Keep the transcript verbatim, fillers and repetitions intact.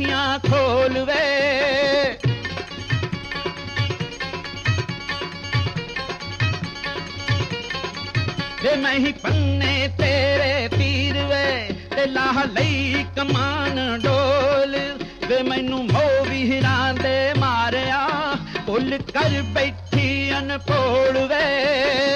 ਅੱਖੀਆਂ ਖੋਲ ਵੇ ਵੇ ਮੈਂ ਹੀ ਪੰਨੇ ਤੇਰੇ ਤੀਰ ਵੇ ਤੇ ਲਾਹ ਲਈ ਕਮਾਨ ਡੋਲ ਵੇ ਮੈਨੂੰ ਮੋਹ ਵੀਰਾਂ ਦੇ ਮਾਰਿਆ ਭੁੱਲ ਕਰ ਬੈਠੀ ਅਨਪੋੜ ਵੇ